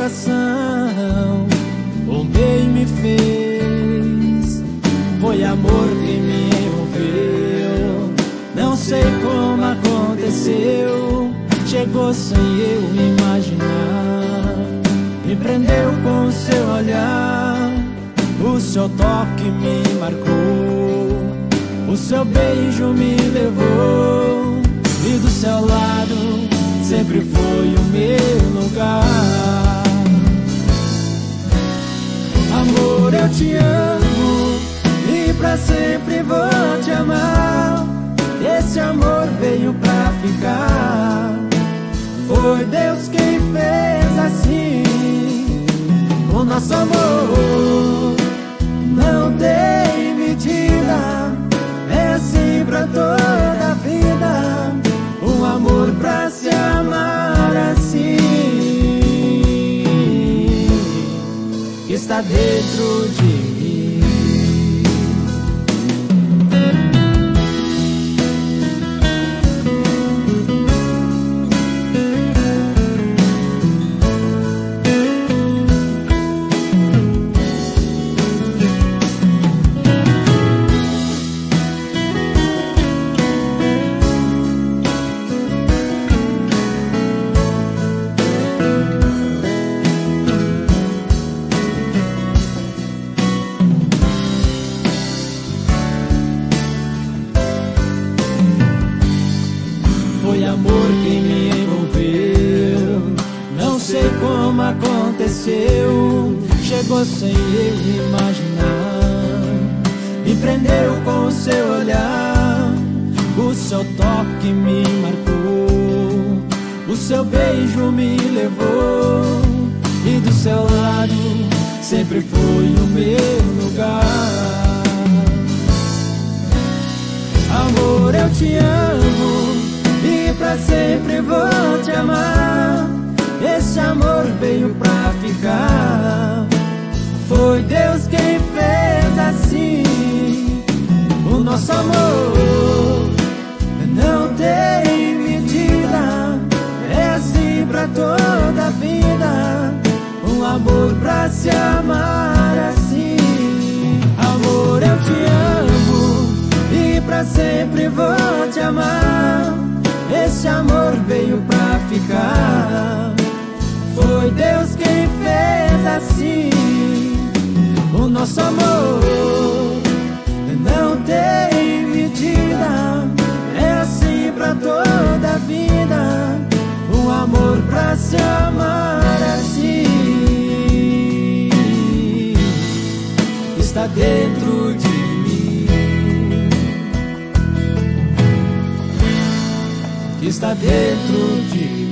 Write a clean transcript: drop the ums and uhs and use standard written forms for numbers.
coração, o bem me fez. Foi amor que me envolveu, não sei como aconteceu. Chegou sem eu imaginar, me prendeu com o seu olhar. O seu toque me marcou, o seu beijo me levou. E do seu lado sempre foi o meu lugar. Amor, eu te amo e pra sempre vou te amar. Esse amor veio pra ficar. Foi Deus quem fez assim. O nosso amor não tem medida, é assim pra toda a vida. Um amor pra se amar assim, está dentro de mim. Foi amor quem me envolveu, não sei como aconteceu. Chegou sem eu imaginar, me prendeu com o seu olhar. O seu toque me marcou, o seu beijo me levou. E do seu lado sempre foi o meu lugar. Amor, eu te amo e pra sempre vou te amar. Esse amor veio pra ficar. Foi Deus quem fez assim. O nosso amor não tem medida, é assim pra toda a vida. Um amor pra se amar assim. Amor, eu te amo e pra sempre vou te amar. Esse amor veio pra ficar. Foi Deus quem fez assim. O nosso amor não tem medida, é assim pra toda a vida. Um amor pra se amar assim, está dentro de mim, está dentro de mim.